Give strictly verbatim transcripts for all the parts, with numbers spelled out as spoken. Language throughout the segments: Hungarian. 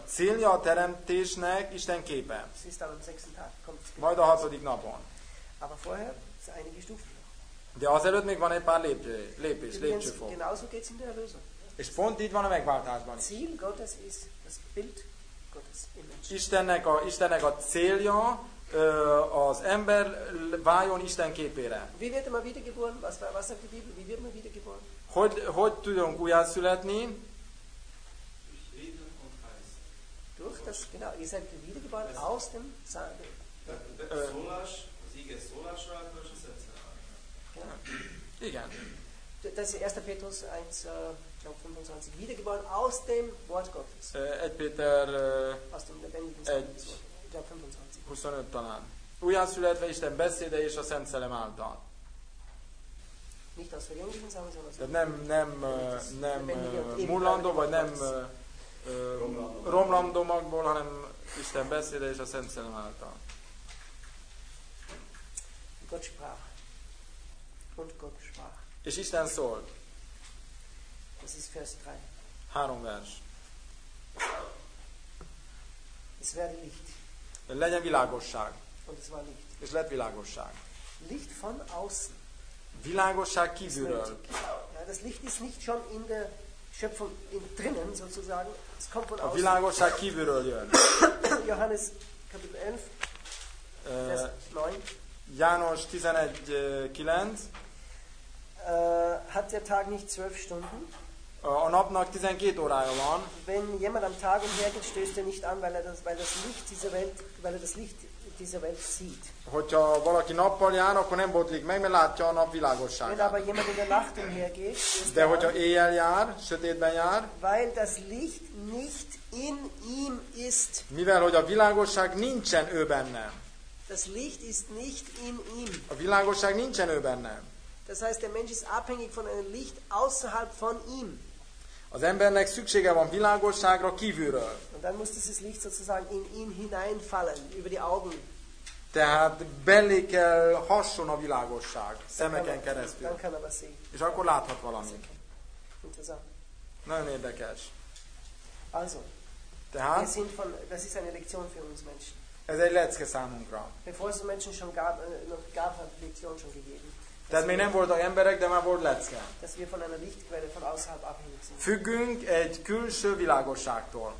célja a teremtésnek Isten képe. Das ist dann am sechsten Tag. Kommt es Majd a hatodik napon. Aber vorher ist einige Stufen. De azelőtt még van egy pár lépcső, lépés, Übrigens, lépcsőfok. genauso geht es in der Erlösung. És pont így van a megváltásban is. Ziel Gottes ist das Bild Gottes im Menschen. Istennek a, Istennek a célja az ember váljon Isten képére. Wie wird man wiedergeboren? Was, was sagt die Bibel? Wie wird man wiedergeboren? Hogy, hogy tudunk újjászületni? Durch das, genau, ihr seid wiedergeboren aus dem Samen. Igen. Das ist erster Petrus eins, glaube fünfundzwanzig. Wiedergeboren aus dem Wort Gottes. egy Péter Aus dem lebendigen egy Wort. Ich glaube fünfundzwanzig. huszonöt talán. Újjászületve Isten beszéde és a Szent Szellem által. Nicht aus vergänglichen Samen, sondern aus Tehát nem, nem, nem mullandó, vagy nem romlandó magból, hanem Isten beszéde és a Szent Szellem által. Gott sprach. Und Gott sprach. És Isten szólt. Das ist Vers drei. Három vers. Es werde Licht. Legyen világosság. Und es war Licht. És lett világosság. Licht von außen. Világosság kívülről. Ja, das Licht ist nicht schon in der Schöpfung in, drinnen sozusagen. Es kommt von A außen. világosság kívülről jön. Johannes Kapitel elf, Vers neun. János tizenegy kilenc. Uh, hat der Tag nicht zwölf Stunden? A napnak tizenkét órája van. Wenn jemand am Tag umhergeht, stößt er nicht an, weil er das, weil das Licht dieser Welt, weil er das Licht dieser Welt sieht. Hogyha valaki nappal jár, akkor nem botlik meg, mert látja a nap Wenn világosságát. aber jemand in der Nacht umhergeht, stößt De er hogyha an, éjjel jár, sötétben jár, weil das Licht nicht in ihm ist. mivel hogy a világosság nincsen ő bennem. Das Licht ist nicht in ihm. A világosság nincsen ő bennem. Das heißt, der Mensch ist abhängig von einem Licht außerhalb von ihm. Az embernek szüksége van világosságra kívülről. Und dann muss dieses Licht sozusagen in ihn hineinfallen, über die Augen. Tehát belé kell hasson a világosság, szemeken keresztül. Dann kann er was sehen. És akkor láthat valamit. Interessant. Nagyon érdekes. Also, wir Tehát sind von, das ist eine Lektion für uns Menschen. ez egy lecke számunkra. Bevor es den Menschen schon gab, äh, noch gab, hat die Lektion schon gegeben. Tehát még nem voltak emberek, de már volt lecke. Dass wir von einer Lichtquelle von außerhalb abhängig sind. Függünk egy külső világosságtól.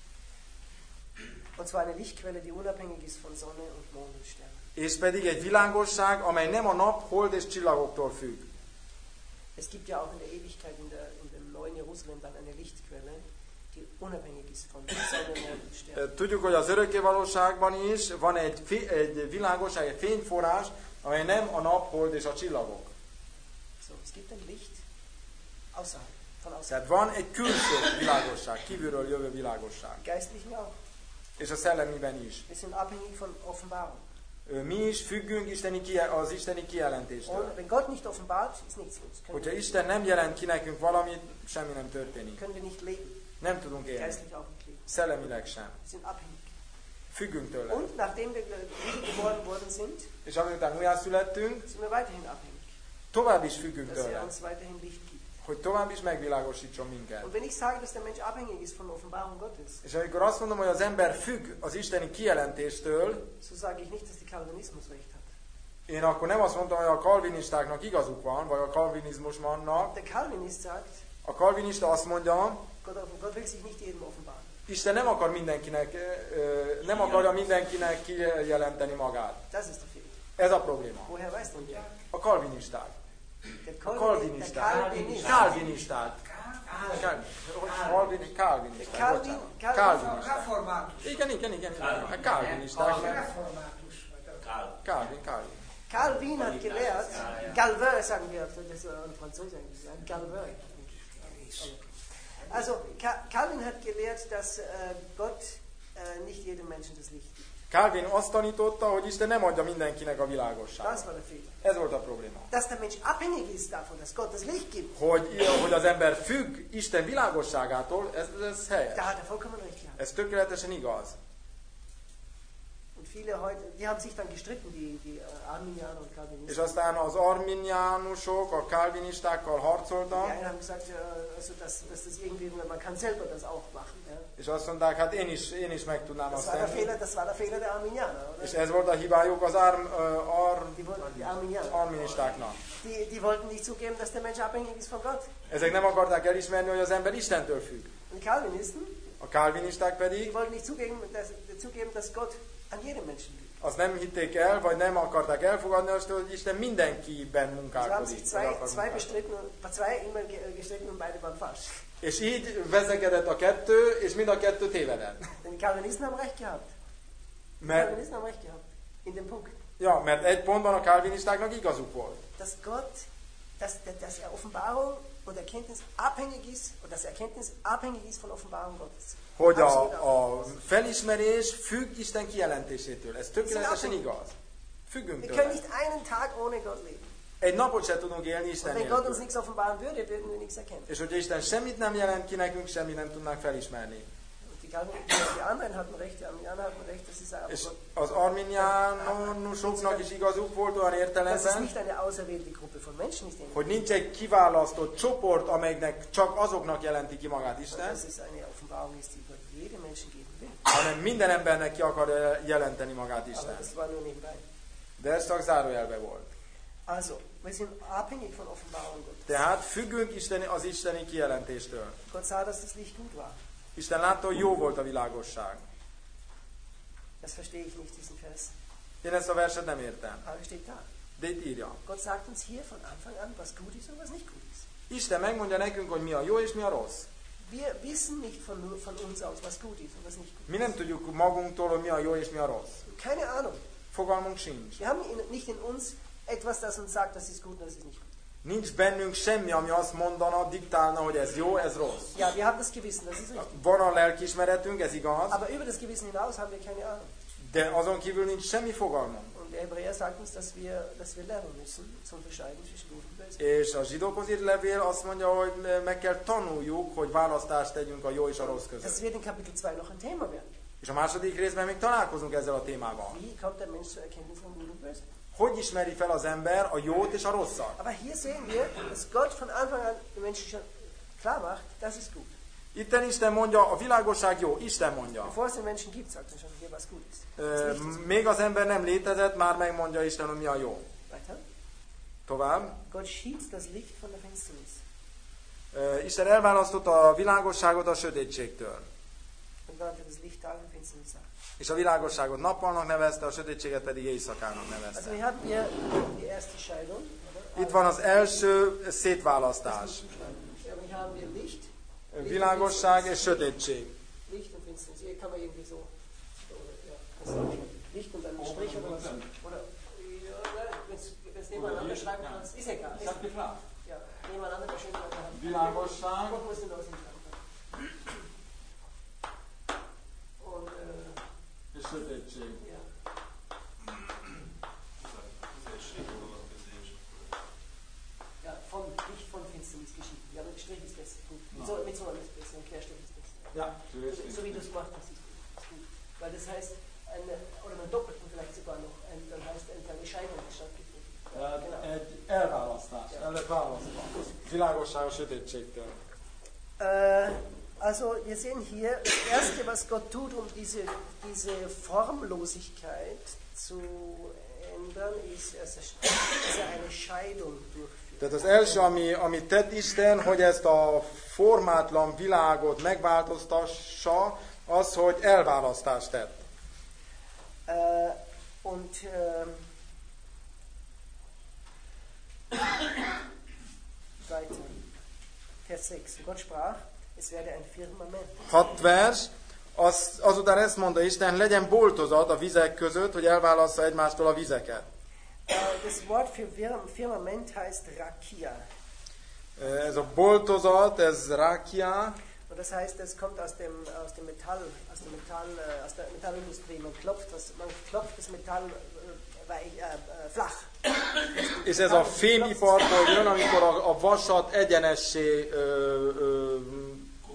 Und zwar eine Lichtquelle, die unabhängig ist von Sonne und Mond und Sternen. És pedig egy világosság, amely nem a nap, hold és csillagoktól függ. Es gibt ja auch in der Ewigkeit, in, der, in dem neuen Jerusalem, dann eine Lichtquelle, die unabhängig ist von Sonne, Mond und Sternen. Tudjuk, hogy az örökké valóságban is van egy, fi, egy világosság, egy fényforrás, amely nem a nap, hold és a csillagok. So, es gibt ein Licht außerhalb, von außerhalb. Tehát van egy külső világosság, kívülről jövő világosság. Geistlichen auch. És a szellemiben is. Wir sind abhängig von Offenbarung. Mi is függünk isteni, az isteni kijelentéstől. Und wenn Gott nicht offenbart, ist nichts los. Können, Hogyha Isten nem jelent ki nekünk valamit, semmi nem történik. können wir nicht leben. Nem tudunk élni. Geistlich auch nicht leben. Szellemileg sem. Wir sind abhängig. Függünk tőle. Und nachdem wir wiedergeboren worden sind, És amiután újjászülettünk, sind wir weiterhin abhängig. tovább is függünk Dass er tőle. uns weiterhin Licht gibt. Hogy tovább is megvilágosítson minket. Und wenn ich sage, dass der Mensch abhängig ist von der Offenbarung Gottes, És amikor azt mondom, hogy az ember függ az isteni kijelentéstől, so sage ich nicht, dass der Calvinismus recht hat. én akkor nem azt mondtam, hogy a kalvinistáknak igazuk van, vagy a kalvinizmus vannak. Der Calvinist sagt, A kalvinista azt mondja, Gott, Gott will sich nicht jedem offenbaren. Isten nem akar mindenkinek, nem akarja mindenkinek kijelenteni magát. Das ist der Fehler. Ez a probléma. Woher weiß denn der? A kalvinisták. Der A Calvinist. Der kalvinisták. Calvinist. Kalvinisták. Calvin, Calvinisták. Calvin, Bocsánat. Calvinisták. Református. Igen, igen, igen. A kalvinisták. Református. Calvin, Calvin. Calvin hat gelehrt, Calvin sagen wir, das ist ein Franzose eigentlich, Calvin. Also Calvin hat gelehrt, dass äh, Gott äh, nicht jedem Menschen das Licht gibt. Calvin azt tanította, hogy Isten nem adja mindenkinek a világosságot. Das war der Fehler. Ez volt a probléma. Dass der Mensch abhängig ist davon, dass Gott das Licht gibt. Hogy, hogy az ember függ Isten világosságától, ez, ez helyes. Da hat er vollkommen recht gehabt. Ez tökéletesen igaz. Und viele heute, die haben sich dann gestritten, die, die äh, Arminianer und És Calvinisten. aztán az arminiánusok, a kálvinistákkal Die harcoltak, einen haben gesagt, äh, also dass, dass das irgendwie, man kann selber das auch machen. Ja. és azt mondták, hát én is, én is meg tudnám Das azt war der tenni. Fehler, das war der Fehler der Arminianer, oder? És ez volt a hibájuk az arm, ar, Die, wollten, die Arminianer. arministáknak. Die, die wollten nicht zugeben, dass der Mensch abhängig ist von Gott. Ezek nem akarták elismerni, hogy az ember Istentől függ. Und die Calvinisten, A kálvinisták die pedig wollten nicht zugeben, dass, zugeben, dass Gott an jedem Menschen liebt. azt nem hitték el, vagy nem akarták elfogadni azt, hogy Isten mindenkiben Sie haben munkálkodik. sich zwei, zwei bestritten, und- zwei immer ge- gestritten und beide waren falsch. És így vezekedett a kettő, és mind a kettő tévedett. Denn die Calvinisten haben recht gehabt. Die Mert, Calvinisten haben recht gehabt. In dem Punkt. ja, mert egy pontban a kálvinistáknak igazuk volt. Dass Gott, dass, dass er Offenbarung und Erkenntnis abhängig ist, und dass Erkenntnis abhängig ist von Offenbarung Gottes. Hogy Absolut a, a felismerés függ Isten kijelentésétől. Ez tökéletesen igaz. Függünk Wir können tőle. nicht einen Tag ohne Gott leben. Egy napot se tudunk élni Isten Und wenn Gott uns nélkül. nichts offenbaren würde, würden wir nichts erkennen. És hogyha Isten semmit nem jelent ki nekünk, semmit nem tudnánk felismerni. Und die, Calvin- die anderen hatten recht, die Arminianer hatten recht, dass sie sagen, És Gott, az arminiánusoknak is igazuk volt olyan dass es értelemben, nicht eine auserwählte Gruppe von Menschen ist, denen hogy nincs egy kiválasztott csoport, amelynek csak azoknak jelenti ki magát Isten, dass es eine Offenbarung ist, die Gott jedem Menschen geben will. hanem minden embernek ki akar jelenteni magát Aber Isten. das war nur nebenbei. De ez csak zárójelbe volt. Also, wir sind abhängig von Offenbarung Gottes. Tehát függünk isteni, az isteni kijelentéstől. Gott sah, dass das Licht gut war. Isten látta, hogy jó volt a világosság. Das verstehe ich nicht, diesen Vers. Én ezt a verset nem értem. Aber es steht da. De itt írja. Gott sagt uns hier von Anfang an, was gut ist und was nicht gut ist. Isten megmondja nekünk, hogy mi a jó és mi a rossz. Wir wissen nicht von, nur von uns aus, was gut ist und was nicht gut Mi nem tudjuk magunktól, hogy mi a jó és mi a rossz. ist. Keine Ahnung. Fogalmunk sincs. Wir haben in, nicht in uns etwas, das uns sagt, das ist gut und das ist nicht gut. Nincs bennünk semmi, ami azt mondana, diktálna, hogy ez jó, ez rossz. Ja, wir haben das Gewissen, das ist richtig. Van a lelkiismeretünk, ez igaz, Aber über das Gewissen hinaus haben wir keine Ahnung. de azon kívül nincs semmi fogalmunk. Und der Hebräer sagt uns, dass wir, dass wir lernen müssen, zu unterscheiden zwischen gut und böse. És a zsidókhoz írt levél azt mondja, hogy meg kell tanuljuk, hogy választást tegyünk a jó és a rossz Das között. wird in Kapitel zwei noch ein Thema werden. És a második részben még találkozunk ezzel a témával. Wie kommt der Mensch zur Erkenntnis von gut und böse? Hogy ismeri fel az ember a jót és a rosszat? Aber hier sehen wir, dass Gott von Anfang an den Menschen schon klar macht, das ist gut. Itten Isten mondja, a világosság jó, Isten mondja. Bevor es den Menschen gibt, sagt er schon hier, was gut ist. Was Ö, nicht ist. Még az ember nem létezett, már megmondja Isten, hogy mi a jó. Weiter. Tovább. Gott schied das Licht von der Finsternis. Ö, Isten elválasztotta a világosságot a sötétségtől. Und nannte das Licht Tag und Finsternis Nacht. És a világosságot nappalnak nevezte, a sötétséget pedig éjszakának Also nevezte. wir haben hier die erste Scheidung. oder? Itt van az első szétválasztás. Ja, wir haben hier Licht. Világosság és sötétség. Licht und Finsternis. Hier kann man irgendwie so. so ja, das ist auch schon. Licht und dann ein Strich oder was. Oder ja, wenn es nebeneinander schreiben kannst, ist egal. Ist, ja, nebeneinander der schön weiter haben. Világosság Gott muss den ausschreiben. Und äh, és sötétség. ja. Ja, von Licht von Finsternis geschieden. Ja, aber der Strich ist besser. Gut. Mit so, mit so einem ist besser, ein Querstrich ist besser. Ja, So, so wie du es gemacht hast, ist gut. Ist gut. Weil das heißt, eine, oder einen doppelten vielleicht sogar noch, ein, dann heißt eine kleine Scheidung hat stattgefunden. Ja, genau. Egy elválasztás, el lett választva. Világosság a sötétségtől. Äh, also wir sehen hier, das Erste, was Gott tut, um diese, diese Formlosigkeit zu ändern, ist, dass er eine Scheidung durchführt. Tehát az első, ami, amit tett Isten, hogy ezt a formátlan világot megváltoztassa, az, hogy elválasztást tett. Äh, und äh, weiter, Vers sechs. Gott sprach, es werde ein Firmament. Hat vers, az, azután ezt mondta Isten, legyen boltozat a vizek között, hogy elválassza egymástól a vizeket. Äh, das Wort für Firm- Firmament heißt Rakia. Ez a boltozat, ez rákia, Und das heißt, es kommt aus dem, aus dem Metall, aus dem Metall, äh, aus der Metallindustrie. Man klopft das, man klopft das Metall äh, weich, äh, äh, flach. és ez a fémiparból jön, amikor a, a vasat egyenessé ö, ö,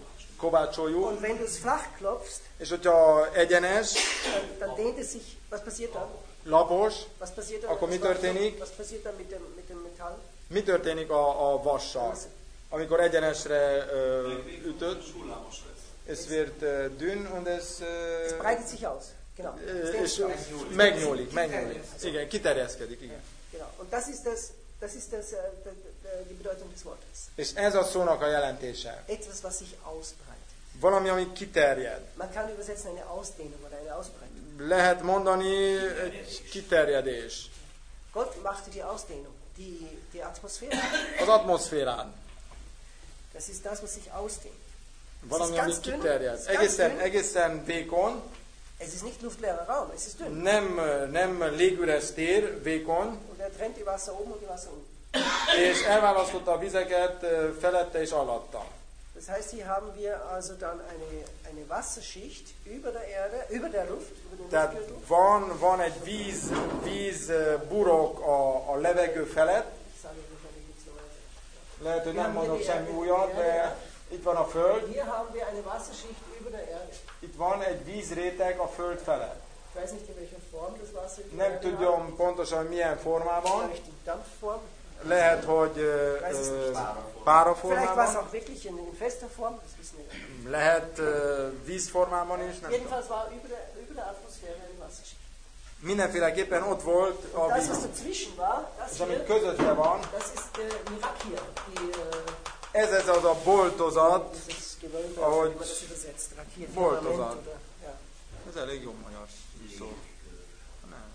kovácsoljuk, Und wenn du es flach klopfst, és hogyha egyenes, dann, dann dehnt es sich. Was passiert dann? lapos, Was passiert dann? akkor mi történik? Was passiert dann mit dem, mit dem Metall? Mi történik a, a vassal? Amikor egyenesre ö, ütött, es wird ö, dünn, und es, ö, Es breitet sich aus. Genau. Es ö, dehnt és sich aus. megnyúlik, megnyúlik. Igen, kiterjeszkedik, igen. Genau. Und das ist das, das ist das, äh, d- d- die Bedeutung des Wortes. És ez a szónak a jelentése. Etwas, was sich ausbreitet. Valami, ami kiterjed. Man kann übersetzen eine Ausdehnung oder eine Ausbreitung. Lehet mondani egy kiterjedés. Gott machte die Ausdehnung, die, die Atmosphäre. Az atmoszférán. Das ist das, was sich ausdehnt. Valami, ami ganz dünn. kiterjed. Es ist ganz Egészen, dünn. egészen vékony. Es ist nicht luftleerer Raum, es ist dünn. Nem, nem légüres tér, vékony. Und er trennt die Wasser oben und die Wasser unten. És elválasztotta a vizeket ö, felette és alatta. Das heißt, hier haben wir also dann eine, eine Wasserschicht über der Erde, über der Luft, über den Tehát Luftgürtel. van, van egy víz, víz ö, burok a, a levegő felett. Ich sage wahrscheinlich nicht so weiter. Lehet, hogy nem mondok semmi újat, de itt van a föld. Hier haben wir eine Wasserschicht über der Erde. Itt van egy vízréteg a föld felett. Ich weiß nicht, in welcher Form das Wasser über der Nem Erde tudom pontosan, hogy milyen hat. formában. Vielleicht in Dampfform. Lehet, hogy ö, Weiß es ö, nicht. pára Vielleicht war es formában. auch wirklich in, in fester Form, das wissen wir nicht. Lehet ö, vízformában is, nem tudom. Jedenfalls war über der, über der Atmosphäre eine Wasserschicht. Mindenféleképpen ott volt a Das, was víz. dazwischen war, das És ami hier, közötte van, das ist äh, die Rakia, die, äh, ez ez az a boltozat. dieses Gewölbe, Ahogy wie man das übersetzt, Rakia, boltozat. Firmament oder, ja. Ez elég jó magyar szó. Nem.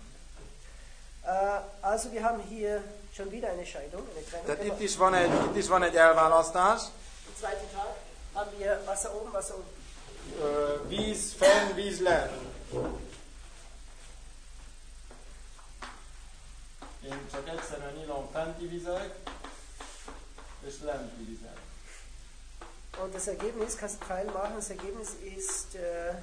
Äh, also wir haben hier schon wieder eine Scheidung, eine Trennung. Tehát Aber itt is van egy, itt is van egy elválasztás. am zweiten Tag haben wir Wasser oben, Wasser unten. Ö, víz fenn, víz lent. Én csak egyszerűen nyilom fenti vizek, és lenti vizek. Und das Ergebnis, kannst du klein machen, das Ergebnis ist äh,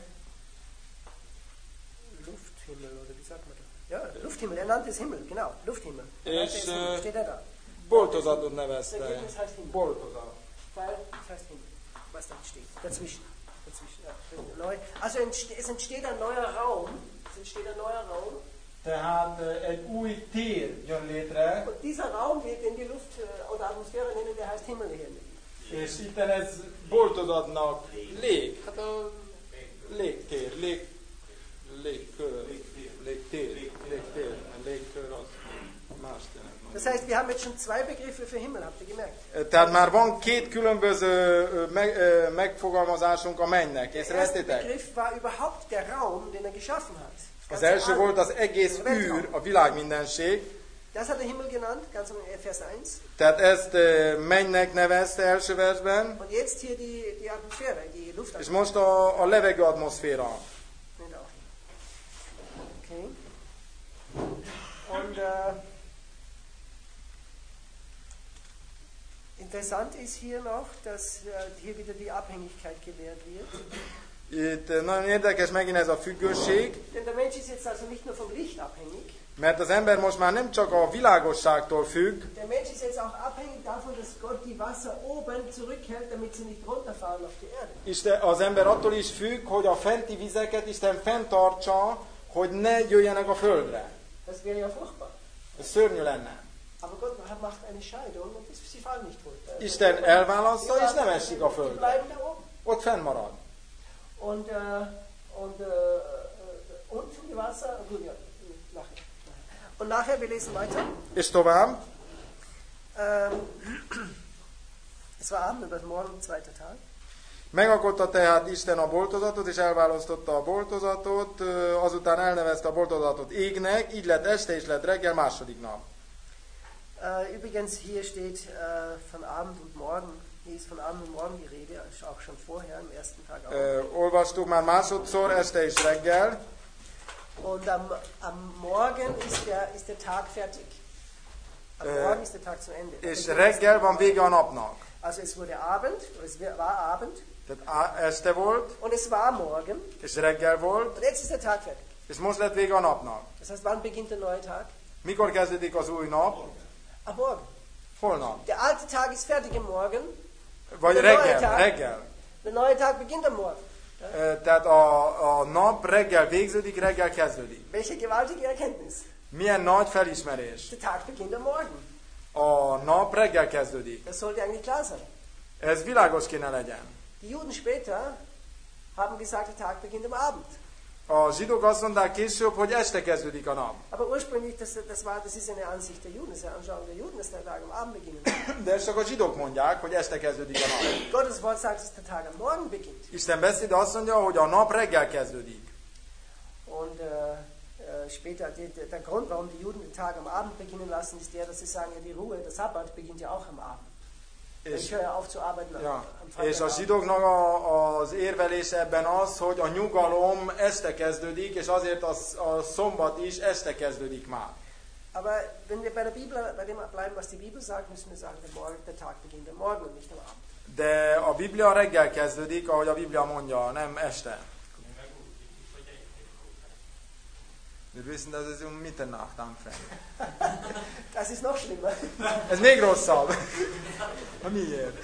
Lufthimmel, oder wie sagt man das? Ja, Lufthimmel, er nannte es Himmel, genau, Lufthimmel. Er nannte es És Himmel, ö, steht er da. boltozatot Das nevezte. Ergebnis heißt Himmel. Boltozat. Weil, das heißt Himmel, was da steht, dazwischen. dazwischen ja. Neu, also entste es entsteht ein neuer Raum, es entsteht ein neuer Raum. Tehát ö, egy új tér jön létre, Und dieser Raum, den die Luft äh, oder Atmosphäre nennen, der heißt Himmel hier. és itten ez boltozatnak lég. Hát a légtér, lég, légkör, légtér, légtér, a légkör az más tényleg. Das heißt, wir haben jetzt schon zwei Begriffe für Himmel, habt ihr gemerkt? Tehát már van két különböző ö, meg, ö, megfogalmazásunk a mennynek. Der erste Észrevettétek? Begriff war überhaupt der Raum, den er geschaffen hat. Az Ganz első am volt az Anfang. egész Der Weltraum. űr, a világ mindenség. Das hat er Himmel genannt, ganz am Vers eins. Tehát ezt ö, mennynek nevezte első versben. Und jetzt hier die, die Atmosphäre, die És Luftatmosphäre. most a, a levegő atmoszféra. Nennt er auch. Okay. Und äh, interessant ist hier noch, dass äh, hier wieder die Abhängigkeit gelehrt wird. Itt ö, nagyon érdekes megint ez a függőség, Denn der Mensch ist jetzt also nicht nur vom Licht abhängig, mert az ember most már nem csak a világosságtól függ, der Mensch ist jetzt auch abhängig davon, dass Gott die Wasser oben zurückhält, damit sie nicht runterfallen auf die Erde. Isten, az ember attól is függ, hogy a fenti vizeket Isten fenntartsa, hogy ne jöjjenek a földre. Das wäre ja furchtbar. Ez szörnyű lenne. Aber Gott macht eine Scheidung und sie fallen nicht runter. Isten elválaszza, és nem esik a Die földre. bleiben da oben. Ott fennmarad. Und, äh, und, äh, äh, unten die Wasser, gut, ja, nachher. Und nachher, wir lesen weiter. És tovább. Ähm, es war Abend und das Morgen, zweiter Tag. Megalkotta tehát Isten a boltozatot, és elválasztotta a boltozatot, ö, azután elnevezte a boltozatot égnek, így lett este, és lett reggel, második nap. Äh, übrigens, hier steht äh, von Abend und Morgen. Hier ist von Abend und Morgen die Rede, auch schon vorher, im ersten Tag auch. Ö, olvastuk már másodszor, este és reggel, Und am, am Morgen ist der, ist der Tag fertig. Am Äh, Morgen ist der Tag zu Ende. és Und reggel van vége a napnak. Also es wurde Abend, es war Abend Tehát á- este volt, und es war Morgen és reggel volt, und jetzt ist der Tag fertig. és most lett vége a napnak. Das heißt, wann beginnt der neue Tag? Mikor kezdődik az új nap? Am Morgen. Holnap. Der alte Tag ist fertig am Morgen. Vagy Der neue reggel, Tag, reggel. Der neue Tag beginnt am Morgen. Ö, Tehát a, a nap reggel végződik, reggel kezdődik. Welche gewaltige Erkenntnis. Milyen nagy felismerés. Der Tag beginnt am Morgen. A nap reggel kezdődik. Das sollte eigentlich klar sein. Ez világos kéne legyen. Die Juden später haben gesagt, der Tag beginnt am Abend. A zsidók azt mondták később, hogy este kezdődik a nap. Aber ursprünglich, das, das, war, das ist eine Ansicht der Juden, das ist eine Anschauung der Juden, dass der Tag am Abend beginnen wird. De ezt csak a zsidók mondják, hogy este kezdődik a nap. Gottes Wort sagt, dass der Tag am Morgen beginnt. Isten beszéde azt mondja, hogy a nap reggel kezdődik. Und äh, äh, später, die, der Grund, warum die Juden den Tag am Abend beginnen lassen, ist der, dass sie sagen, ja, die Ruhe, der Sabbat beginnt ja auch am Abend. És, Ich höre auf zu arbeiten am, ja, am és a Freitagabend. zsidóknak a, az érvelés ebben az, hogy a nyugalom este kezdődik, és azért a, a szombat is este kezdődik már. Aber wenn wir bei der Bibel, bei dem bleiben, was die Bibel sagt, müssen wir sagen, der, Morgen, der Tag beginnt am Morgen und nicht am Abend. De a Biblia reggel kezdődik, ahogy a Biblia mondja, nem este. Wir wissen, dass es um Mitternacht anfängt. Das ist noch schlimmer. Ez még rosszabb. Na miért?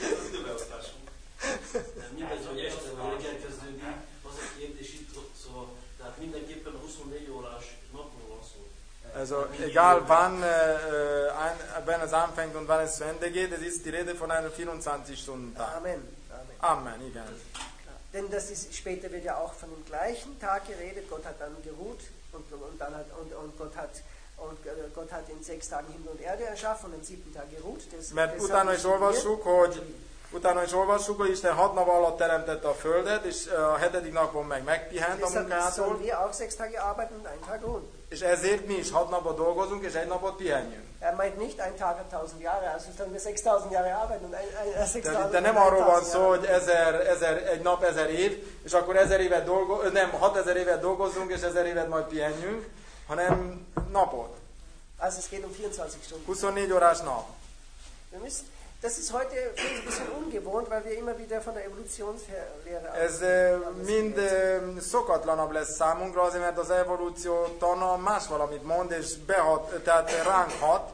Mindez, hogy este vagy reggel kezdődik, az a kérdés itt ott, szóval, tehát mindenképpen a huszonnégy órás napról van szó. Also egal wann äh, ein, wann es anfängt und wann es zu Ende geht, es ist die Rede von einem vierundzwanzig-Stunden-Tag. Amen. Amen. Amen, igen. Denn das ist, später wird ja auch von dem gleichen Tag geredet. Gott hat dann geruht und, und, dann hat, und, und Gott hat und Gott hat in sechs Tagen Himmel und Erde erschaffen und am siebten Tag geruht. Das, Mert das utána is olvassuk, hogy utána is olvassuk, hogy Isten hat nap alatt teremtette a földet, és a hetedik napon meg megpihent a Deshalb sollen munkától, wir auch sechs Tage arbeiten und einen Tag ruhen. és ezért mi is hat napot dolgozunk, és egy napot pihenjünk. Er meint nicht, ein Tag hat tausend Jahre, also sollen wir sechstausend Jahre arbeiten und ein, ein, ein Tehát itt nem arról van szó, hogy ezer, ezer, egy nap ezer év, és akkor ezer évet dolgo, nem, hatezer évet dolgozzunk, és ezer évet majd pihenjünk, hanem napot. Also es geht um vierundzwanzig Stunden. huszonnégy órás nap. Wir müssen, das ist heute ein bisschen ungewohnt, weil wir immer wieder von der Evolutionslehre Ez eh, mind eh, szokatlanabb lesz számunkra, azért mert az evolúció tana más valamit mond, és behat, tehát ránk hat.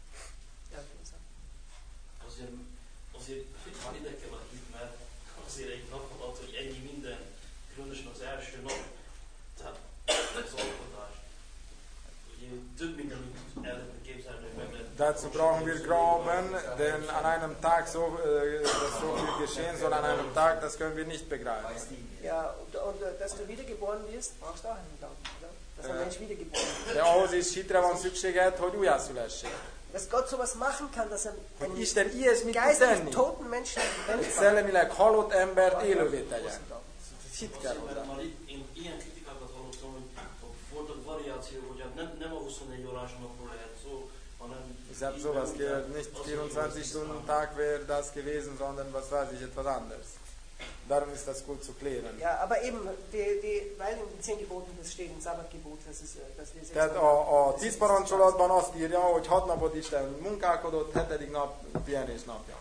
Azért, azért van ide kell a hit, mert azért egy nap alatt, hogy ennyi minden, különösen az első nap, tehát az alkotás, ugye több mindenütt el lehetne képzelni, hogy meg lehet. Dazu brauchen wir Glauben, denn an einem Tag so, äh, dass so viel geschehen soll, an einem Tag, das können wir nicht begreifen. Ja, und, und dass du wiedergeboren wirst, brauchst du auch einen Glauben, oder? Dass ein Ja. Mensch wiedergeboren wird. De ahhoz is hitre van szükséged, hogy újjászülessél. Dass Gott sowas machen kann, dass er Hogy einen Isten ilyesmit tud geistlich tenni, toten Menschen egy lebendig macht. szellemileg halott embert élővé tegyen. Großen Hit kell Azért, hozzá. mert már itt, én ilyen kritikákat hallottam, hogy voltak variációk, hogy hát nem, nem a huszonnégy órás napról lehet szó, hanem... Ich habe sowas gehört, nicht vierundzwanzig-Stunden-Tag wäre das gewesen, sondern was weiß ich, etwas anderes. Darum ist das gut zu klären. Ja, aber eben, die, die, weil in den zehn Geboten, das steht im Sabbatgebot, das ist, äh, dass wir sechs Tehát a, a tíz parancsolatban azt írja, hogy hat napot Isten munkálkodott, hetedik nap pihenés napja.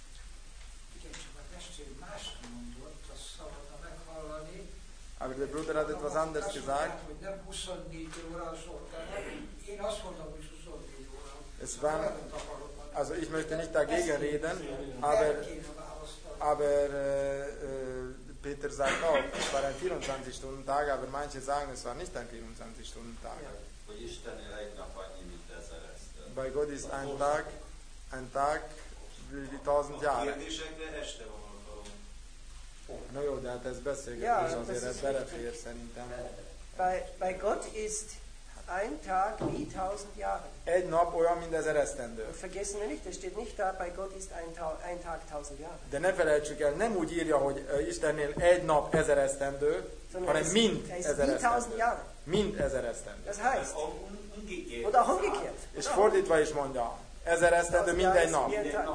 Igen, csak a testvér mást mondott, azt szabadna meghallani. Aber der Bruder hat etwas anderes Azt gesagt. mondták, hogy nem huszonnégy óra szóltál. Én azt mondom, hogy huszonnégy óra. Es war, Nagyon takarodnak. also ich möchte nicht dagegen reden, aber, El kéne választani. aber äh, äh, Peter sagt auch, es war ein vierundzwanzig-Stunden-Tag, aber manche sagen, es war nicht ein vierundzwanzig-Stunden-Tag. Hogy Istennél egy nap annyi, mint ezer eszter. Bei Gott ist ein Tag, ein Tag wie die tausend A Jahre. kérdésekre este van alkalom. Na jó, de hát ez beszélgetés, Ja, azért das ez ist belefér szerintem. Bei, bei Gott ist ein Tag wie tausend Jahre. Egy nap olyan, mint ezer esztendő. Und vergessen wir nicht, das steht nicht da, bei Gott ist ein, Ta ein Tag tausend Jahre. De ne felejtsük el, nem úgy írja, hogy ö, Istennél egy nap ezer esztendő, Sondern hanem es, mint er ist ezer wie tausend esztendő. Jahre. Mint ezer esztendő. Das heißt, Umgekehrt. und auch umgekehrt. És fordítva is mondja, ezer esztendő Tausend Jahre mindegy ist nap. wie ein Tag.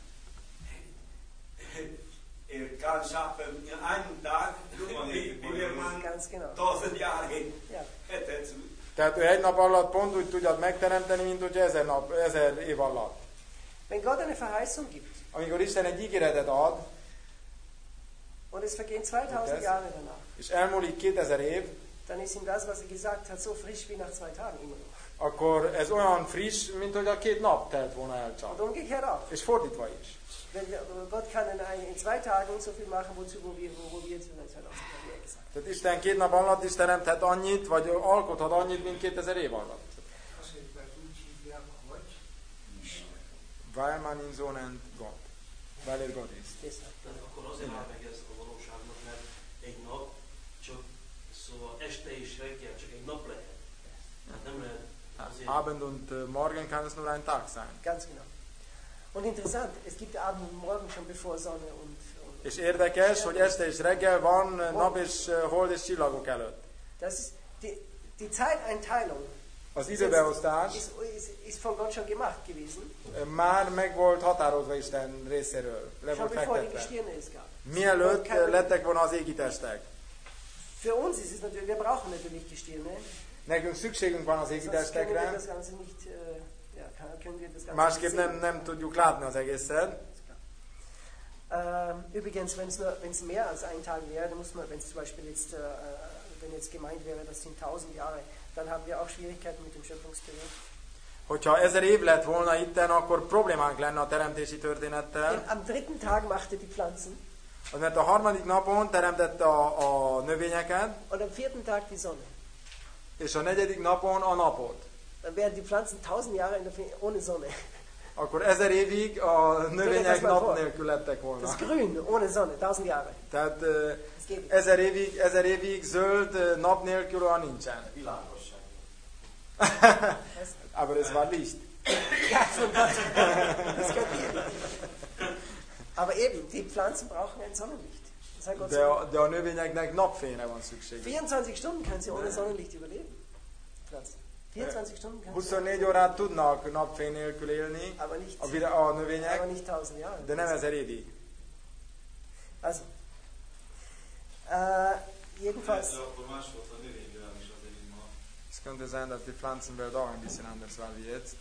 Er kann schaffen in einem Tag, wie man Ganz genau. tausend Jahre Ja. hätte. Tehát ő egy nap alatt pont úgy tudja megteremteni, mint hogy ezer, nap, ezer év alatt. Wenn Gott eine Verheißung gibt Amikor Isten egy ígéretet ad, und es vergehen zweitausend Das- Jahre danach, és elmúlik kétezer év, dann ist ihm das, was er gesagt hat, so frisch wie nach zwei Tagen immer noch. akkor ez olyan friss, mint hogy a két nap telt volna el Und csak. umgekehrt auch. És fordítva is. Wenn wir, Gott kann in, ein, in zwei Tagen so viel machen, wozu wo wir, wo, wo wir jetzt vielleicht hat auch mehr gesagt. Tehát Isten két nap alatt is teremthet annyit, vagy alkothat annyit, mint kétezer év alatt. Azért, mert úgy hívják, hogy Isten. Weil man ihn so nennt Gott. Weil er Gott ist. Deshalb. Tehát akkor azért áll meg ez a valóságnak, mert egy nap csak, szóval este és reggel csak egy nap lehet. Tehát nem lehet azért... Abend und äh, Morgen kann es nur ein Tag sein. Ganz genau. Und interessant, es gibt Abend und Morgen schon bevor Sonne und... und És érdekes, hogy este és reggel van nap és uh, hold és csillagok előtt. das ist die, die Zeiteinteilung. Az időbeosztás Ist, ist, ist von Gott schon gemacht gewesen, már meg volt határozva Isten részéről, le schon volt bevor die fektetve. Gestirne es gab. Mielőtt Kein- lettek volna az égi testek. Für uns ist es natürlich, wir brauchen natürlich Gestirne, Nekünk szükségünk van az égi sonst können wir testekre, das Ganze nicht, äh, ja, kann- können wir das Ganze másképp nicht nem, sehen. nem tudjuk látni az egészet. Ähm, übrigens, wenn es nur, wenn es mehr als ein Tag wäre, dann muss man, wenn es zum Beispiel jetzt, äh, wenn jetzt gemeint wäre, das sind tausend Jahre, dann haben wir auch Schwierigkeiten mit dem Schöpfungsbericht. Hogyha ezer év lett volna itten, akkor problémánk lenne a teremtési történettel. Denn am dritten Tag machte die Pflanzen Az mert a harmadik napon teremtette a, a növényeket, und am vierten Tag die Sonne. és a negyedik napon a napot. Dann wären die Pflanzen tausend Jahre in der, ohne Sonne. Akkor ezer évig a növények das mal nap vor. nélkül lettek Das volna. ist grün, ohne Sonne, tausend Jahre. Tehát ö, Das geht nicht. ezer évig, ezer évig zöld ö, nap nélkül olyan nincsen. Világosság. Das, Aber es war Licht. ja, von Gott. Das kapiert. Aber eben, die Pflanzen brauchen ein Sonnenlicht. Das hat Gott De so. a, de a növényeknek napfényre van szükség. vierundzwanzig Stunden können sie ohne Sonnenlicht überleben. Pflanzen. vierundzwanzig Stunden können sie. huszonnégy órát tudnak napfény nélkül élni Aber nicht, a, vida- a aber növények, nicht tausend Jahre. de nem ezer évig. Also, äh, jedenfalls, Persze, akkor más volt a növényvilág is azért, így ma. Es könnte sein, dass die Pflanzenwelt auch ein bisschen anders war wie jetzt.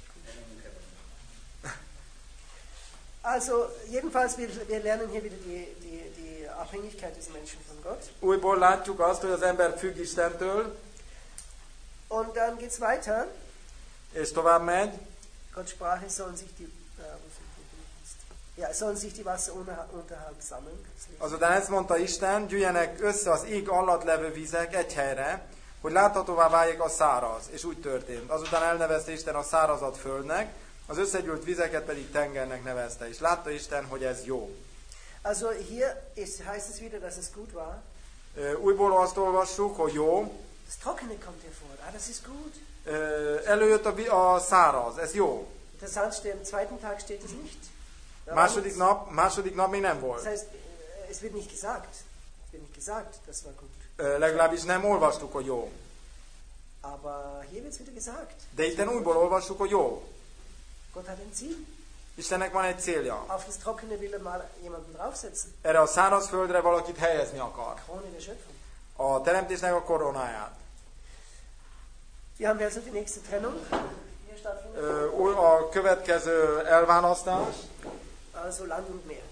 also jedenfalls, wir, wir lernen hier wieder die, die, die Abhängigkeit des Menschen von Gott. Újból látjuk azt, hogy az ember függ Istentől, Und dann geht es weiter. és tovább megy. Gott sprach, es sollen sich die, äh, wo sind die jetzt? Ja, es sollen sich die Wasser unter- unterhalb sammeln. Das lesen wir. Azután ezt mondta Isten, gyűjjenek össze az ég alatt levő vizek egy helyre, hogy láthatóvá váljék a száraz. És úgy történt. Azután elnevezte Isten a szárazat földnek, az összegyűlt vizeket pedig tengernek nevezte. És látta Isten, hogy ez jó. Also hier ist, heißt es wieder, dass es gut war. Ö, Újból azt olvassuk, hogy jó. Das Trockene kommt hervor. Ah, das ist gut. Ö, Előjött a, vi- a száraz, ez jó. Interessant, steht, am zweiten Tag steht es nicht. Da war Második nichts. nap, második nap még nem Das volt. heißt, äh, es wird nicht gesagt. Es wird nicht gesagt, das war gut. Ö, Legalábbis nem olvastuk, hogy jó. Aber hier wird es wieder gesagt. De itten újból olvassuk, hogy jó. Gott hat ein Ziel. Istennek van egy célja. Auf das Trockene will er mal jemanden draufsetzen. Erre a száraz földre valakit helyezni akar. Krone der Schöpfung. A teremtésnek a koronáját. Wir haben also die nächste Trennung. Hier stattfindet. Ö, új- A következő elválasztás Also Land und Meer.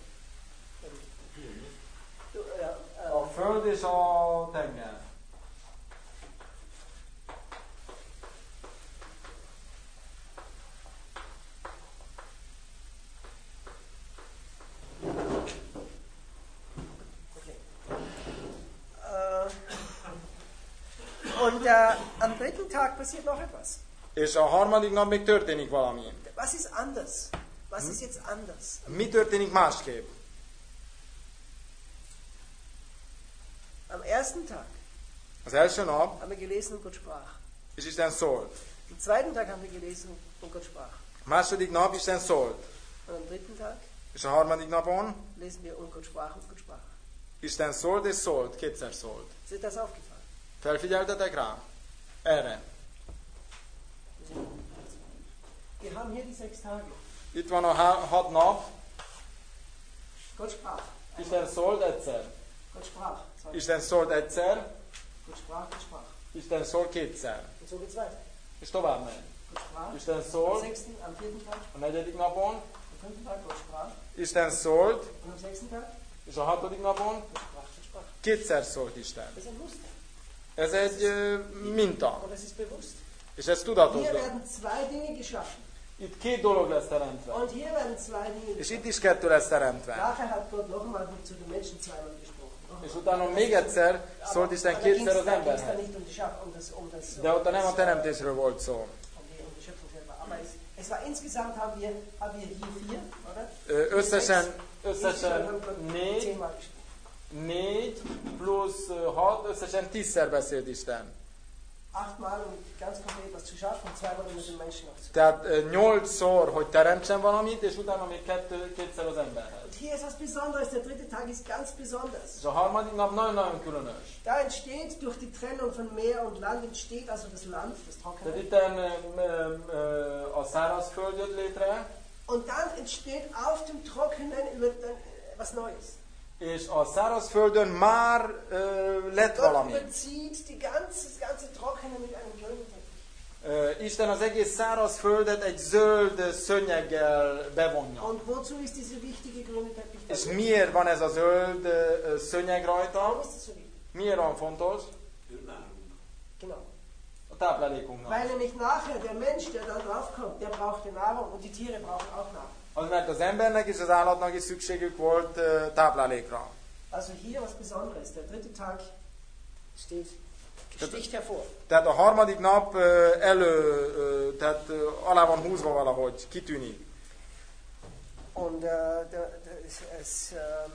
Du, ja, äh, a föld és a tenger. Okay. Äh, und äh, am dritten Tag passiert noch etwas. És a harmadik nap még történik valami. Was ist anders? Was ist jetzt anders? Mi történik másképp? Am ersten Tag Az első nap, haben wir gelesen und Gott sprach. és Isten szólt. Am zweiten Tag haben wir gelesen und Gott sprach. Második nap Isten szólt. Und am dritten Tag És a harmadik napon lesen wir und Gott sprach und Gott sprach. Isten szólt és szólt. Kétszer szólt. Ist euch das aufgefallen? Felfigyeltetek rá? Erre. Wir haben hier die sechs Tage. Itt van a há- hat nap. Gott sprach. Isten szólt egyszer. Gott sprach. Zwei. Isten szólt egyszer. Gott sprach, Gott sprach. Isten szól kétszer. Und so geht's weiter. És tovább megy. Gott sprach. Isten Am szólt sechsten, am vierten Tag, a negyedik napon. am fünften Tag Gott sprach. Isten szólt, Und am sechsten Tag és a hatodik napon Gott sprach, Gott sprach. kétszer szólt Isten. Das ist ein Muster. Ez egy ö, minta, Und das ist bewusst. és ez tudatos Hier dolog. werden zwei Dinge geschaffen. Itt két dolog lesz teremtve, Und hier werden zwei Dinge és geschaffen. itt is kettő lesz teremtve. Nachher hat Gott noch einmal zu den Menschen zweimal gesprochen. Noch És einmal. utána még egyszer szólt Isten Aber da kétszer az ging's da emberhez. nicht um die Schaff- um das, um das, De ott nem a um das, teremtésről volt szó. um die, um die Schöpfung selber. Aber es, es war insgesamt haben wir, haben wir hier vier, oder? Ö, Összesen, Insgesamt összesen haben Gott négy, zehnmal gesprochen. négy plusz ö, hat, összesen tízszer beszélt Isten. Achtmal, um ganz konkret was zu schaffen, und zweimal, um mit den Menschen noch zu. Tehát ö, nyolcszor, hogy teremtsen valamit, és utána még kettő, kétszer az emberhez. Und hier ist was Besonderes. Der dritte Tag ist ganz besonders. És a harmadik nap nagyon-nagyon különös. Da entsteht durch die Trennung von Meer und Land, entsteht also das Land, das Tehát Trockene. itt ö, ö, ö, a szárazföld jött létre, Und dann entsteht auf dem Trockenen über dann was Neues. és a szárazföldön már ö, lett Gott valami. überzieht die ganze, das ganze Trockene mit einem grünen Teppich. Ö, Isten az egész szárazföldet egy zöld szönyeggel bevonja. Und wozu ist diese wichtige grüne Teppich da? És miért van ez a zöld ö, szönyeg Warum rajta? ist das so wichtig? Miért van fontos? Genau. A táplálékunknak. Weil nämlich nachher der Mensch, der da draufkommt, der braucht die Nahrung und die Tiere brauchen auch Nahrung. Az mert az embernek és az állatnak is szükségük volt ö, táplálékra. Also hier was Besonderes. Der dritte Tag steht, sticht hervor. Tehát a harmadik nap ö, elő, ö, tehát ö, alá van húzva valahogy, kitűnik. Und äh, der, der, es, es, ähm,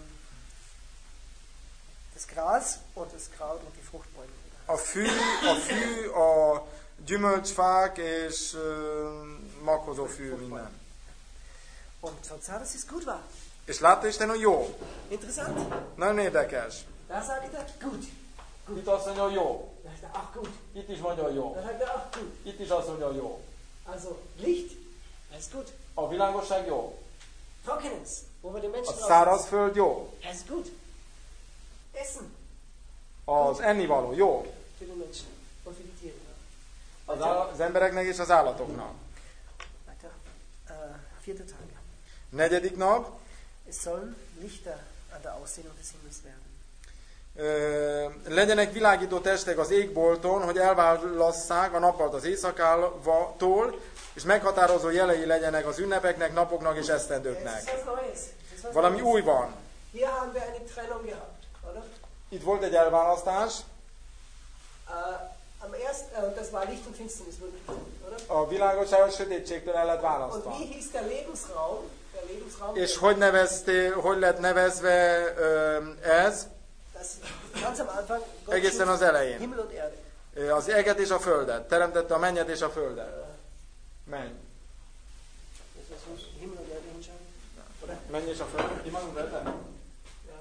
das Gras und das Kraut und die Fruchtbäume. A fű, a fű, a gyümölcsfák és ö, maghozó fű, minden. Und Gott sah, dass es gut war. És látta Isten, hogy jó. Interessant. Nagyon érdekes. Da sagt er, gut. Itt azt mondja, hogy jó. Da sagt er, ach gut. Itt is mondja, hogy jó. Da sagt er, ach gut. Itt is azt mondja, hogy jó. Also Licht, das ist gut. A világosság jó. Trockenes, wo wir die A Menschen szárazföld jó. das ist gut. Essen Az ennivaló jó. für die Menschen und für die Tiere. Az, áll- az embereknek és az állatoknak. Weiter. Äh, vierter Tag. Negyedik nap. Es sollen Lichter an der Ausdehnung des Himmels werden. Ö, legyenek világító testek az égbolton, hogy elválasszák a nappalt az éjszakától, és meghatározó jelei legyenek az ünnepeknek, napoknak és Es esztendőknek. ist was Neues. Es ist was Valami Neues. új van. Hier haben wir eine Trennung gehabt, oder? Itt volt egy elválasztás, Äh, am ersten, äh, das war Licht und Finsternis, wurde getrennt, oder? a világosság a sötétségtől el lett Und választva. wie hieß der Lebensraum? Der Lebensraum, És hogy, nevezté, hogy lett nevezve ö, ez? das ganz am Anfang, Gott Egészen schuf az elején. Himmel und Erde. Ö, Az eget és a földet. Teremtette a mennyet és a földet. Menj. Das ist so, Himmel und Erde hinschauen, oder? Menj és a föld. Imádunk vele? Ja.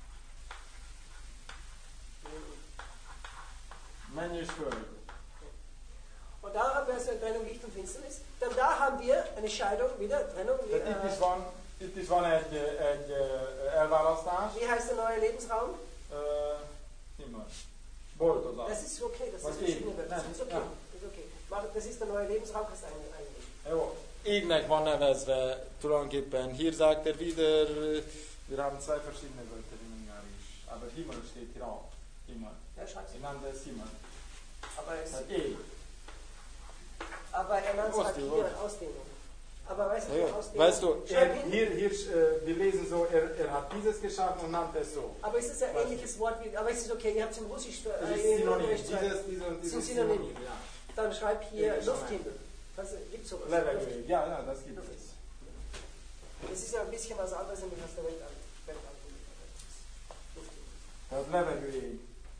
Menj és föld. Und da haben wir also eine Trennung Licht und Finsternis. Dann da haben wir eine Scheidung, wieder Trennung. Wie, Tehát itt is äh, van, itt is van egy, egy ö, elválasztás. wie heißt der neue Lebensraum? Ö, Himmel. Boltozat. Das ist okay, das Was ist verschiedene geht? Wörter. Das ist okay. Ja. Das ist okay. Mach- Das ist der neue Lebensraum, kannst du ein- eingeben. Jó. Égnek van nevezve tulajdonképpen Hier sagt er wieder, wir haben zwei verschiedene Wörter in Ungarisch, aber Himmel steht hier auch. Himmel. Ja, schreib's. Ich nannte es Himmel. Aber, es, Das ég. aber er nennt es halt Ausdehnung. hier Ausdehnung. Aber weißt du, Ja, Ausdehnung. weißt du, Schreib er, hin. hier, hier, äh, wir lesen so, er, er hat dieses geschaffen und nannte es so. Aber es ist ein ähnliches Wort wie, aber es ist okay, ihr habt es im Russisch, Es äh, ist in Synonym. Englisch zwei. Dieses, dieses, Sind dieses Synonym. Synonym. Ja. Dann schreib hier Ja, Lufthimmel. Das gibt sowas. Levegő. Ja, ja, das gibt Luft. es. Das ist ja ein bisschen was anderes, nämlich als der Weltall. Weltall. Lufthimmel. Tehát levegő ég.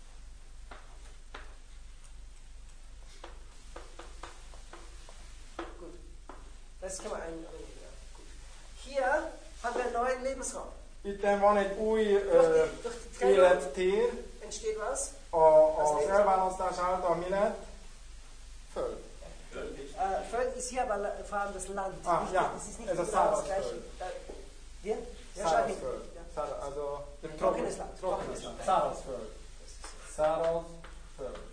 Gut. Das kann man einbringen. Ja. Gut. Hier haben wir einen neuen Lebensraum. Itten van egy új Durch ö, die, durch die Trennung élettér, entsteht was? a, az elválasztás által mi lett? Föld. Äh, Völlig ist hier aber la- vor allem das Land. Ah, nicht, ja. Das ist nicht Es ist genau das Saarland. Gleiche. Da, hier? Ja, schreib hin. Szárazföld. Ja. Szára, also, Trockenes Land. Trockenes Land. Szárazföld. Szárazföld.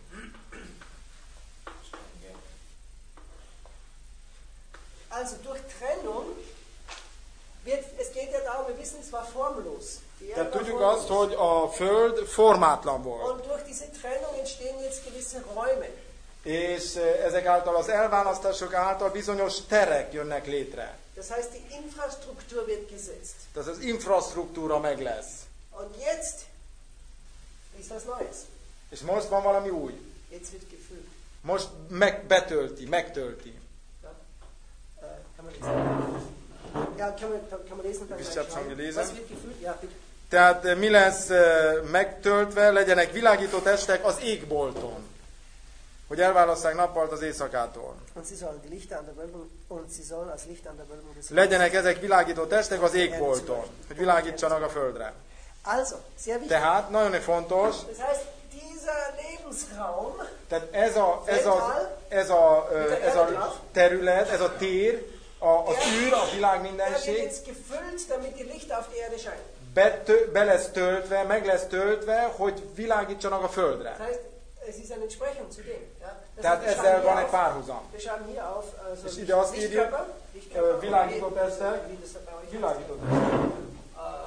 Also durch Trennung wird, es geht ja darum, wir wissen, es war formlos. Die Erde Tehát war tudjuk formlos. azt, hogy a Föld formátlan volt. Und durch diese Trennung entstehen jetzt gewisse Räume. És ezek által az elválasztások által bizonyos terek jönnek létre. Das heißt, die Infrastruktur wird gesetzt. Tehát az infrastruktúra meg lesz. Und jetzt ist was Neues. És most van valami új. Jetzt wird gefüllt. Most meg, betölti, megtölti. Ja. Äh, kann man lesen? Ja, kann man, kann man lesen? Ich habe schon gelesen. Was wird gefüllt? Ja, bitte. Tehát mi lesz megtöltve, legyenek világító testek az égbolton, hogy elválasszák nappalt az éjszakától. Und sie sollen die Lichter an der Wölbung und sie sollen als Licht an der Wölbung des Legyenek ezek világító testek az égbolton, hogy világítsanak a földre. Also, sehr wichtig. Tehát nagyon fontos, Das heißt, dieser Lebensraum, tehát ez a, ez a, ez a, ez a terület, ez a tér, a, az űr, a világ der wird mindenség, jetzt gefüllt, damit die Lichter auf die Erde scheinen. be, be lesz töltve, meg lesz töltve, hogy világítsanak a földre. Das heißt, es ist eine Entsprechung zu dem. Ja? Das Tehát heißt, wir ezzel schreiben van hier egy auf- párhuzam. Wir schreiben hier auf, also És ide azt írjuk, Lichtkörper, Lichtkörper, ö, világító testek, wie das bei euch heißt. világító testek. Äh,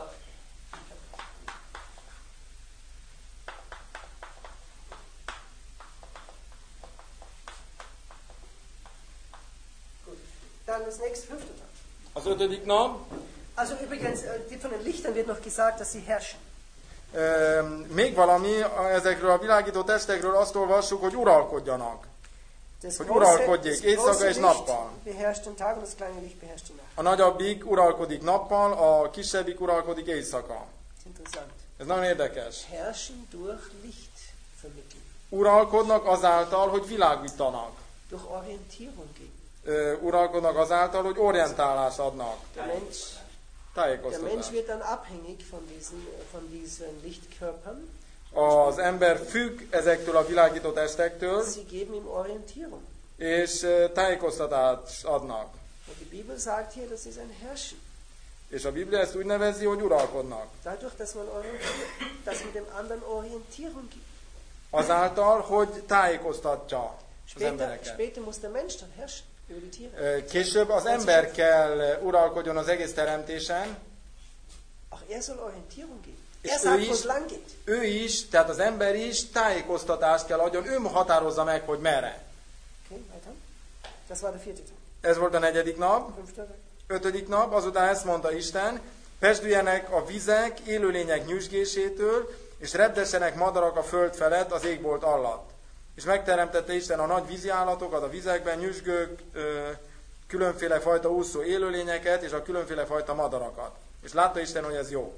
Gut. Dann das nächste, fünfte Tag. Az ötödik nap, Also übrigens, äh, die- von den Lichtern wird noch gesagt, dass sie herrschen. ö, még valami, ezekről a világító testekről azt olvassuk, hogy uralkodjanak. Das Hogy große, uralkodjék das éjszaka große és Licht nappal. beherrscht den Tag und das kleine Licht beherrscht die Nacht. A nagyobbik uralkodik nappal, a kisebbik uralkodik éjszaka. Das ist interessant. Ez nagyon érdekes. Herrschen durch Licht vermitteln, Uralkodnak azáltal, hogy világítanak. durch Orientierung geben. Ö, uralkodnak azáltal, hogy orientálást adnak. Der Mensch, der Mensch Tájékoztatást. wird dann abhängig von diesen, von diesen Lichtkörpern. Az ember függ ezektől a világító testektől, Sie geben ihm Orientierung. és ö, tájékoztatást adnak. Und die Bibel sagt hier, das ist ein Herrschen. És a Biblia ezt úgy nevezi, hogy uralkodnak. Dadurch, dass man orientiert, dass man dem anderen Orientierung gibt. Azáltal, hogy tájékoztatja az Später, embereket. später muss der Mensch dann herrschen über die Tiere. Ö, Később az ember kell uralkodjon az egész teremtésen, Auch er soll Orientierung geben. És Er ő sagt, is- wo es lang geht. ő is, tehát az ember is tájékoztatást kell adjon, ő határozza meg, hogy merre. Okay, weiter. Das war der vierte Tag. Ez volt a negyedik nap. Fünfter Tag. Ötödik nap, azután ezt mondta Isten, pesdüljenek a vizek élőlények nyüzsgésétől, és repdessenek madarak a föld felett az égbolt alatt. És megteremtette Isten a nagy vízi állatokat, a vizekben nyüzsgők, ö, különféle fajta úszó élőlényeket, és a különféle fajta madarakat. És látta Isten, hogy ez jó.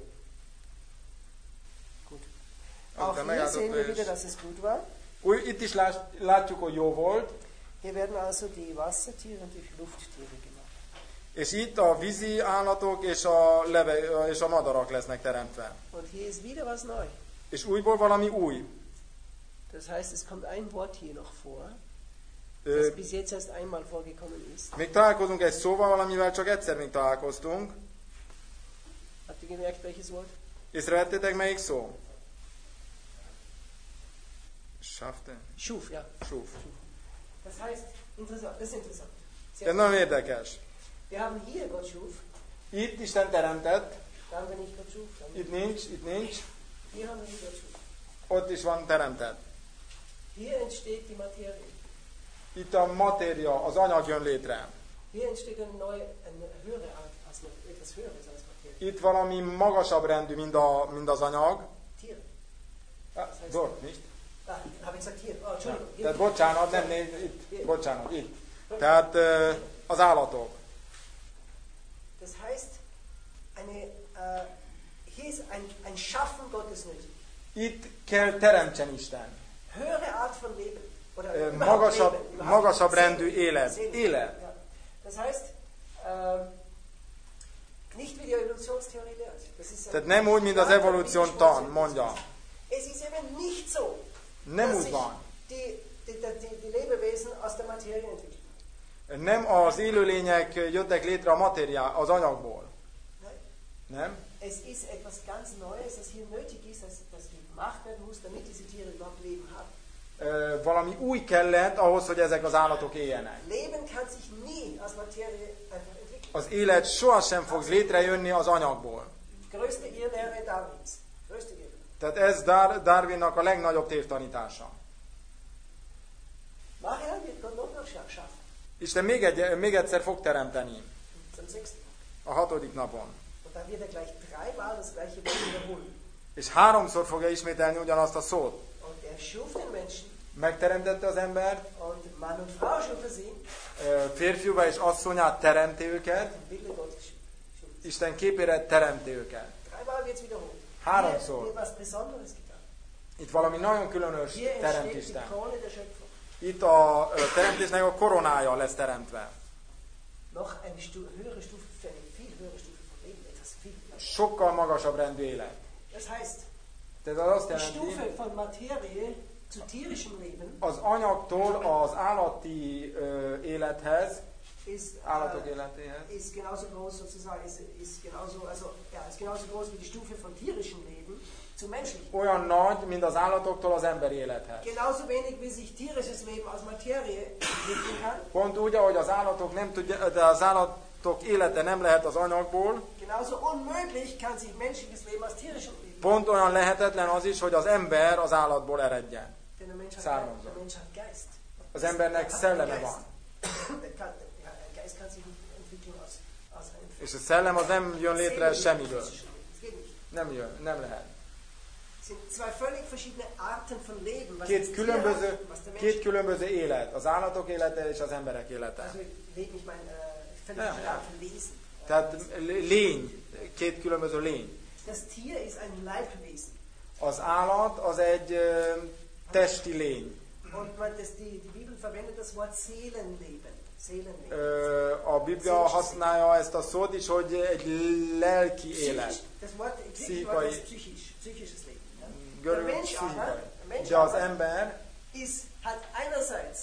Gut. Azután Auch hier megáldotta sehen wir és- wieder, dass es gut war. Új, itt is lát, látjuk, hogy jó volt, Hier werden also die Wassertiere und die Lufttiere gemacht. és itt a vízi állatok és a, leve, és a madarak lesznek teremtve. Und hier ist wieder was neu. És újból valami új. Das heißt, es kommt ein Wort hier noch vor, Ö, das bis jetzt erst einmal vorgekommen ist. Még találkozunk egy szóval, valamivel csak egyszer még találkoztunk. Habt ihr gemerkt, welches Wort? Észrevettétek, melyik szó? Schafte? Schuf, ja. Schuf. Das heißt, interessant, das ist interessant. Sehr Ez gut. nagyon érdekes. Wir haben hier Gott schuf, Itt Isten teremtett, da haben wir nicht Gott schuf, dann itt nincs, itt nincs, hier haben wir nicht Gott schuf. ott is van teremtett. Hier entsteht die Materie. Itt a matéria, az anyag jön létre. Hier entsteht eine neue, eine höhere Art, als etwas Höheres als Materie. Itt valami magasabb rendű, mint, a, mint az anyag. Tiere. Ah, dort, nicht? Ah, habe ich gesagt hier. Oh, Entschuldigung. Hier. Tehát bocsánat, nem, négy, itt, bocsánat, itt. Tehát ö, az állatok. Das heißt, eine, äh, hier ist ein, ein Schaffen Gottes nötig. Itt kell teremtsen Isten. Höhere Art von Leben. Oder Ö, überhaupt magasabb, Leben, überhaupt magasabb Seele. rendű élet. Seele. Élet. Ja. Das heißt, äh, nicht wie die Evolutionstheorie lehrt. Das ist Tehát nem úgy, mint az evolúción tan mondja. Es ist eben nicht so, Nem dass úgy sich van. die, die, die, die Lebewesen aus der Materie entwickeln. Nem az élőlények jöttek létre a matériá, az anyagból. Nein. Nem? Es ist etwas ganz Neues, das hier nötig ist, dass das gemacht werden muss, damit diese Tiere überhaupt Leben haben. Ö, valami új kellett ahhoz, hogy ezek az állatok éljenek. Leben kann sich nie aus Materie einfach entwickeln. Az élet sohasem fog létrejönni az anyagból. Größte Irrlehre Darwins. Größte Irrlehre. Tehát ez Dar- Darwinnak a legnagyobb tévtanítása. Nachher wird Gott noch mal schaffen. Isten még, egy, még egyszer fog teremteni Zum sechsten. a hatodik napon. Und dann wird er gleich dreimal das gleiche Wort wiederholen. És háromszor fogja ismételni ugyanazt a szót. Und er schuf den Menschen Megteremtette az embert, und Mann und Frau schuf er sie. ö, férfiúvá és asszonyát teremti őket, Im Bilde Gottes schuf er sie. Isten képére teremti őket. Dreimal wird es wiederholt. Háromszor. Hier wird was Besonderes getan. Itt valami nagyon különös Hier teremt entsteht die Isten. Krone der Schöpfung. Itt a ö, teremtésnek a koronája lesz teremtve. Noch eine Stu höhere Stufe, für eine viel höhere Stufe von Leben, etwas viel. Sokkal magasabb rendű élet. Das heißt, Tehát az azt die jelenti, Stufe von Materie zu tierischem Leben az anyagtól az állati ö, élethez, ist, állatok äh, életéhez, ist genauso groß sozusagen, ist, ist genauso, also ja, ist genauso groß wie die Stufe von tierischem Leben zu menschlichem. olyan nagy, mint az állatoktól az emberi élethez. Genauso wenig wie sich tierisches Leben aus Materie entwickeln kann, Pont úgy, ahogy az állatok nem tudja, de az állatok élete nem lehet az anyagból, genauso unmöglich kann sich menschliches Leben aus tierischem Leben. pont olyan lehetetlen az is, hogy az ember az állatból eredjen. Denn der Mensch hat, Származza. der Mensch hat Geist. Az embernek szelleme van. Der, kann, ja, der Geist kann sich nicht entwickeln aus, aus einem És a szellem az nem jön létre semmiből. Das geht nicht. Nem jön, nem lehet. Es sind zwei völlig verschiedene Arten von Leben. Was Két das Tier különböző, hat, was der Mensch két különböző élet. Az állatok élete és az emberek élete. Also Leben, ich meine, äh, völlig Ja, verschiedene ja. Art von Wesen. Tehát lény, két különböző lény. Das Tier ist ein Leibwesen. Az állat az egy ö, testi lény. Und man, das, die, die Bibel verwendet das Wort Seelenleben. Seelenleben. Ö, a Biblia használja ezt a szót is, hogy egy lelki élet. Psychisch, das Wort, griechische Wort Pszichai- ist psychisch, psychisches Leben. Ja? Der Görög Mensch aber, pszichai. der Mensch De az aber ember ist, hat einerseits,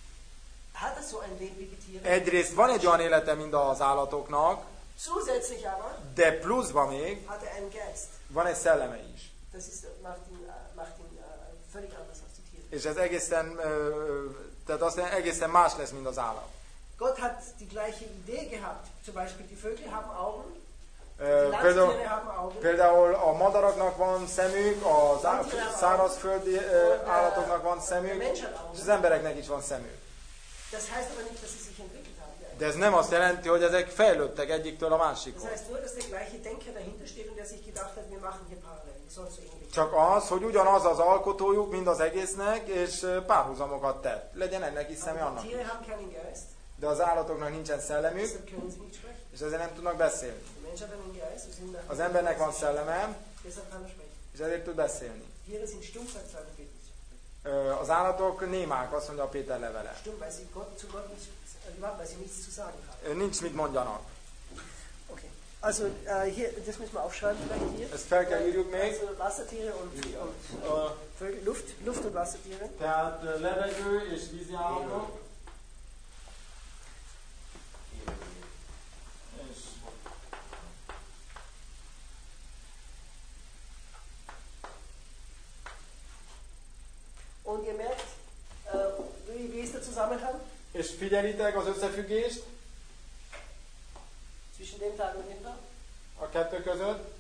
hat er so ein Leben wie die Tiere, egyrészt van egy olyan élete, mint az állatoknak, zusätzlich aber de pluszban még hat er einen Geist. van egy szelleme is. Das ist, macht ihn, äh, macht ihn äh, völlig anders als die Tiere. És ez egészen, ö, tehát azt jelenti, egészen más lesz, mint az állat. Gott hat die gleiche Idee gehabt. Zum Beispiel die Vögel haben Augen, die Ö, Például, Landtiere haben Augen. például a madaraknak van szemük, a zá- szárazföldi ö, állatoknak van szemük, és az embereknek is van szemük. Das heißt aber nicht, dass sie sich entwickelt haben. De ez nem azt jelenti, hogy ezek fejlődtek egyiktől a Das másikhoz. heißt nur, dass der gleiche Denker dahinter steht und der sich gedacht hat, wir machen hier Parallelen. Das soll so ähnlich. Csak az, hogy ugyanaz az alkotójuk mind az egésznek, és ö, párhuzamokat tett. Legyen ennek is szeme Aber annak die is. Tiere haben keinen Geist, De az állatoknak nincsen szellemük, deshalb können sie nicht sprechen. és ezért nem tudnak beszélni. Der Mensch hat einen Geist, wir sind nach Az embernek van szelleme, deshalb kann er sprechen. és ezért tud beszélni. Tiere sind stumm, sagt zweiter Petrus. Ö, Az állatok némák, azt mondja a Péter levele. Stumm, weil sie Gott, zu Gott nicht, äh, weil sie nichts zu sagen haben. Ö, Nincs mit mondjanak. Okay. Also äh, hier, das müssen wir aufschreiben vielleicht hier. Ezt fel kell írjuk még. Also Wassertiere und, und Ö, Vögel, Luft, Luft und Wassertiere. Tehát ö, levegő és vízi állatok. És Und ihr merkt, äh, wie, wie ist der Zusammenhang És figyelitek az összefüggést zwischen dem Tag und dem Tag? a kettő között.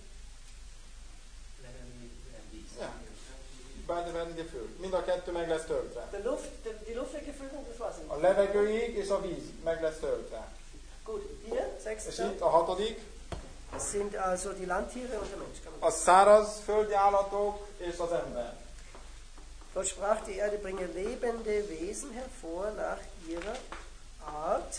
Ja. Beide werden gefüllt. Mind a kettő meg lesz töltve. Der Luft, der, die Luft wird gefüllt und das Wasser. A levegőig és a víz meg lesz töltve. Gut, hier, És sechster. itt a hatodik, Das sind also die Landtiere und der Mensch. Kann man a száraz földi állatok és az ember. Gott sprach, die Erde bringe lebende Wesen hervor nach ihrer Art.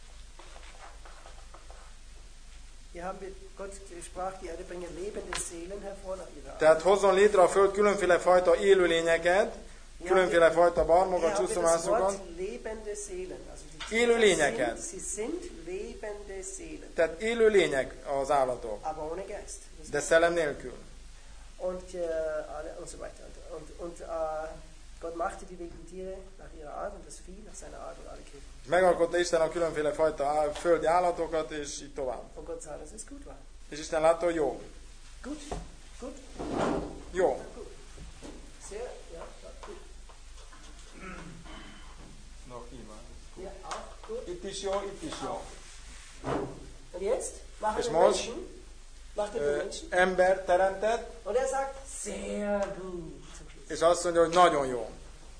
Hier haben wir, Gott sprach, die Erde bringe lebende Seelen hervor nach ihrer Art. Tehát hozzon létre a föld különféle fajta élőlényeket, különféle fajta Hier barmokat, haben wir das csúszomászokat, Wort lebende Seelen. Also die élő Tiere lényeket. sind, sie sind lebende Seelen, Tehát élő lények az állatok, aber ohne Geist. de szellem nélkül. Und, äh, alle, und so weiter. Und, und, und äh, Gott machte die wilden Tiere nach ihrer Art und das Vieh nach seiner Art und alle Käfer. Megalkotta Isten a különféle fajta á- földi állatokat, és így tovább. Und Gott sah, dass es gut war. És Isten látta, hogy jó. Gut, gut, Jó. gut. Sehr, ja, ja, gut. Ja, auch gut. Itt is jó, itt is jó. Und jetzt machen Es wir muss- Menschen, macht er die Ö, Menschen. ember teremtett, Und er sagt, sehr gut. És azt mondja, hogy nagyon jó.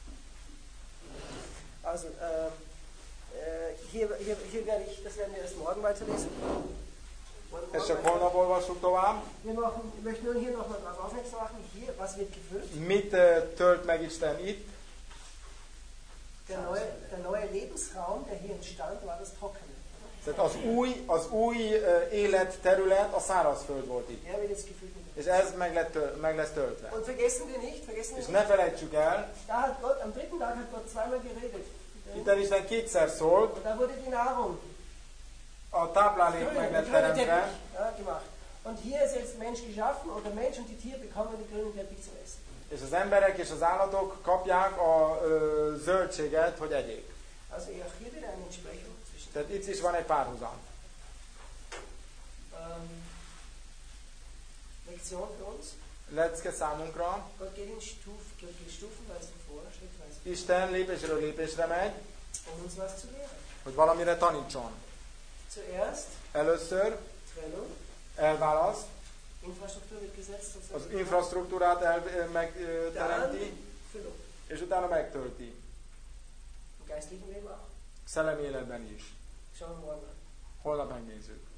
Also, äh, äh, hier, hier, hier werde ich, das werden wir erst morgen weiterlesen. Morgen És csak weiter- holnap olvassuk tovább. Wir machen, ich möchte nur hier nochmal drauf aufmerksam machen, hier, was wird gefüllt? Mit ö, tölt meg Isten itt? Der neue, der neue Lebensraum, der hier entstand, war das Trockene. Tehát az új, az új ö, életterület a szárazföld volt itt. Der wird jetzt gefüllt mit És ez meg, lett, tö- meg lesz töltve. Und vergessen wir nicht, vergessen wir És nicht, ne felejtsük el, da hat Gott, am dritten Tag hat Gott zweimal geredet. itt Isten kétszer szólt, Und da wurde die Nahrung, a táplálék grün, meg der lett grüne teremtve, Teppich, ja, gemacht. Und hier ist jetzt Mensch geschaffen und der Mensch und die Tiere bekommen den grünen Teppich zu essen. és az emberek és az állatok kapják a ö, zöldséget, hogy egyék. Also auch hier wieder eine Entsprechung zwischen. Tehát itt is van egy párhuzam. Ähm, Lektion für uns. Lecke számunkra, Gott geht in Stuf, geht geht stufenweise vor, schrittweise, Isten lépésről lépésre megy, um uns was zu lehren. hogy valamire tanítson. Zuerst Először Trennung, elválaszt, Infrastruktur wird gesetzt, az sozusagen. infrastruktúrát Dann megteremti, Füllung. és utána megtölti. Im geistlichen Leben auch. Szellemi életben is. Schauen wir morgen an. Holnap megnézzük.